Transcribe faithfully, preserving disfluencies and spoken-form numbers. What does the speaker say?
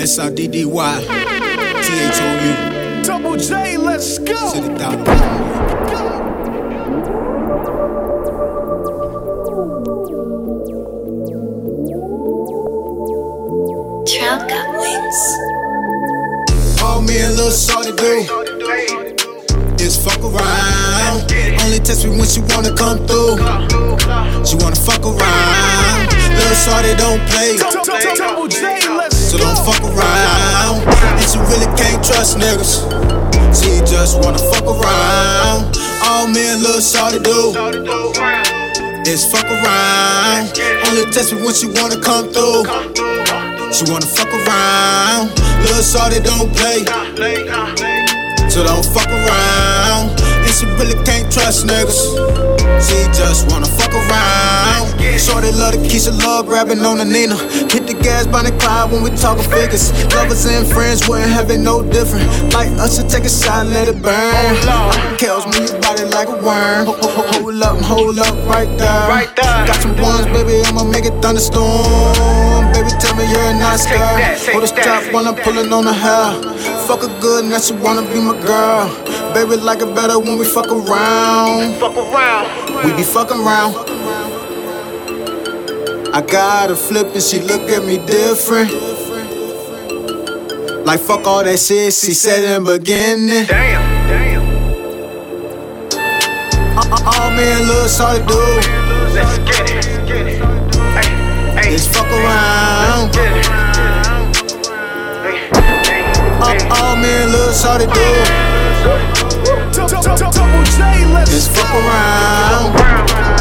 S R D D Y T H O U Double J, let's go. Sit it down. Trout got wings. All me and Lil Shorty do is fuck around. Only text me when she wanna come through. She wanna fuck around. Lil Shorty don't play, Double J, let's so go. don't fuck around. And she really can't trust niggas. She just wanna fuck around. All me and Lil Shorty do is fuck around. Only text me when she wanna come through. She wanna fuck around. Lil Shorty don't play, so don't fuck around. And she really can't trust niggas. She just wanna fuck around. Shorty love the Keisha, love grabbing on the Nina. Hit the gas by the cloud when we talkin' figures. Lovers and friends wouldn't have it no different. Like us to take a shot and let it burn. Kels move your body like a worm. Ho- ho- ho- Hold up, hold up, right there. Right there. Got some ones, baby, I'ma make it thunderstorm. Baby, tell me you're not Take that, scared. take Hold the that. strap when I'm pulling on the hair. Fuck her good, now she wanna be my girl. Baby, like it better when we fuck around. Fuck around. We be fucking around. I got her flippin', she look at me different. Like fuck all that shit she said in the beginning. Damn, damn. All me and Lil Shorty do Let's get it. Hey, hey. is fuck around. Get it. Hey, hey. All me and Lil Shorty do Double J, let's is fuck go. around.